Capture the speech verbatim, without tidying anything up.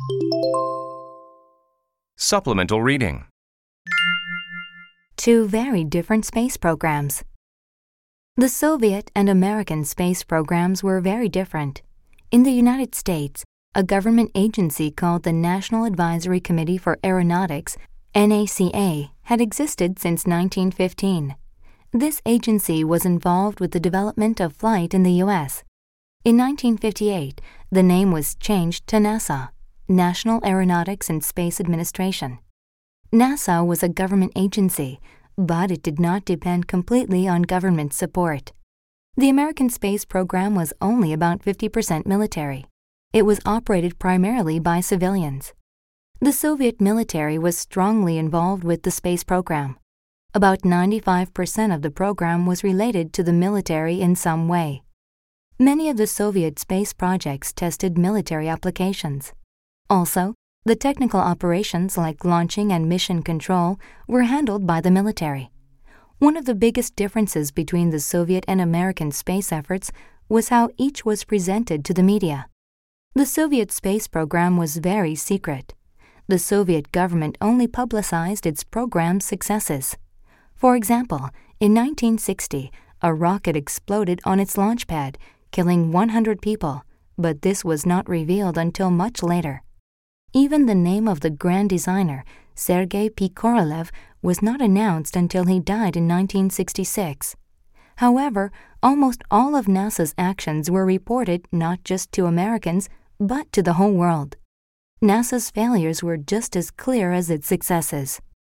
Supplemental reading. Two very different space programs. The Soviet and American space programs were very different. In the United States, a government agency called the National Advisory Committee for Aeronautics, N A C A, had existed since nineteen fifteen. This agency was involved with the development of flight in the U S In nineteen fifty-eight, the name was changed to NASA, National Aeronautics and Space Administration. NASA was a government agency, but it did not depend completely on government support. The American space program was only about fifty percent military. It was operated primarily by civilians. The Soviet military was strongly involved with the space program. About ninety-five percent of the program was related to the military in some way. Many of the Soviet space projects tested military applications. Also, the technical operations like launching and mission control were handled by the military. One of the biggest differences between the Soviet and American space efforts was how each was presented to the media. The Soviet space program was very secret. The Soviet government only publicized its program's successes. For example, in nineteen sixty, a rocket exploded on its launch pad, killing one hundred people, but this was not revealed until much later. Even the name of the grand designer, Sergei P. Korolev, was not announced until he died in nineteen sixty-six. However, almost all of NASA's actions were reported not just to Americans, but to the whole world. NASA's failures were just as clear as its successes.